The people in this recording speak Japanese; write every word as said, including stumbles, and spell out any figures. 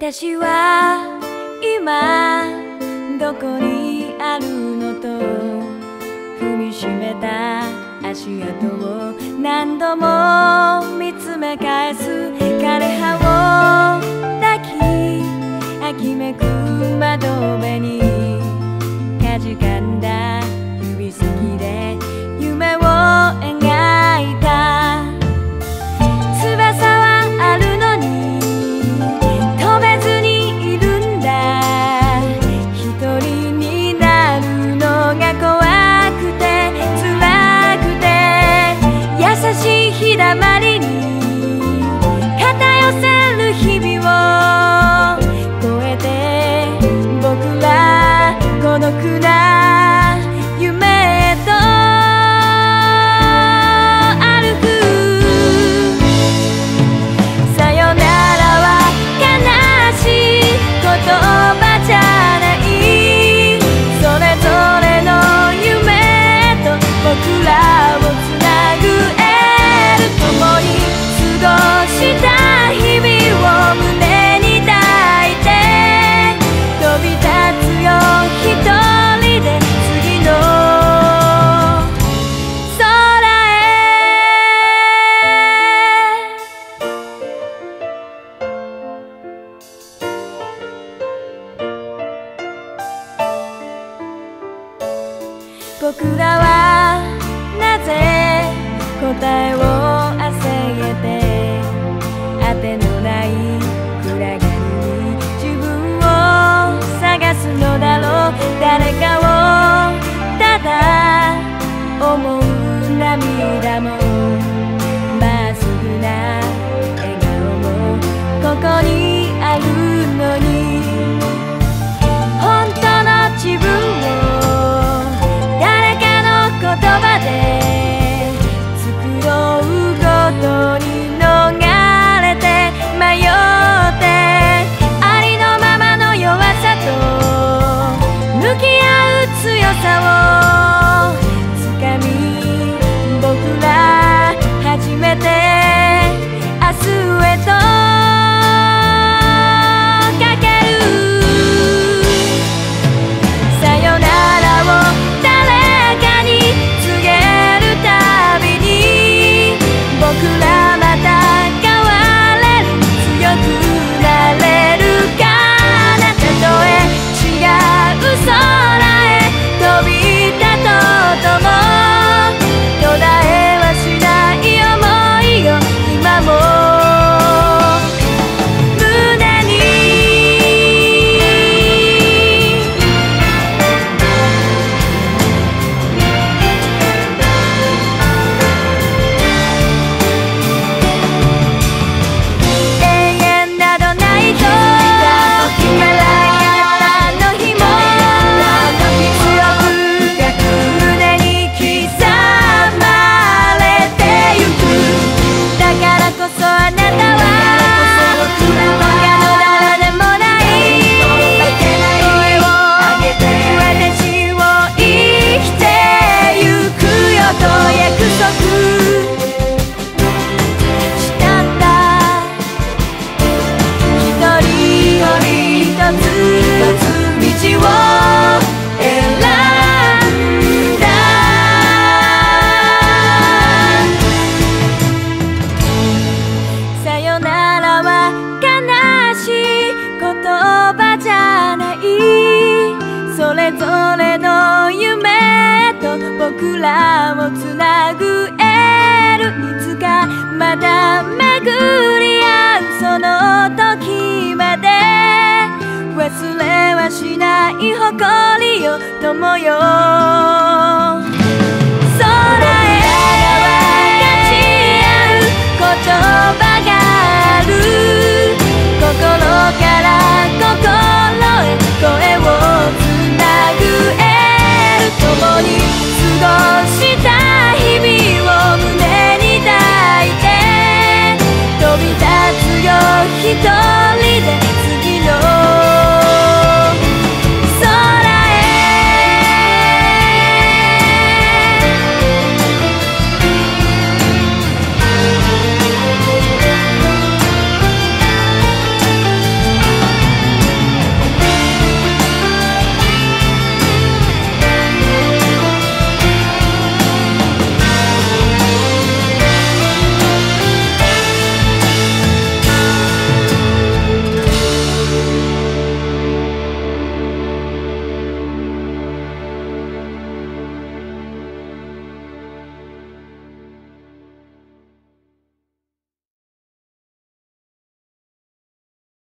私は今どこにあるのと踏みしめた足跡を何度も見つめ返す枯葉を抱き秋めく窓辺にかじかんだ指先で夢を描いた翼はあるのに飛べずにいるんだ一人になるのが怖くて辛くて優しい日だまりに肩寄せる日々を越えて僕ら孤独な夢へと歩くさよならは悲しい言葉じゃないそれぞれの夢と僕らをつなぐエール共に過ごした日々を胸に抱いて飛び立つよ一人で次の空へ僕らはなぜ答えを焦げて当てのない暗がりに自分を探すのだろう誰かをただ思う涙もまっすぐな笑顔もここにあるのに本当の自分を誰かの言葉で作ろうことに逃れて迷ってありのままの弱さと向き合う強さをつかみ僕ら初めて明日へとかけるさよならを誰かに告げるたびに僕らまた変われる強くなれるかなたとえ違う空へ飛び立とうとも途絶えはしない想いを今も胸に永遠などないと決められたの日も強く胸に刻まれてゆくだからこそあなたは他の誰でもない声を上げて私を生きてゆくよと約束したんだ一人一つ道を選んださよならは悲しい言葉じゃないそれぞれの夢と僕らをつなぐエールいつかまた巡り合うその時まで忘れはしない誇りよ友よ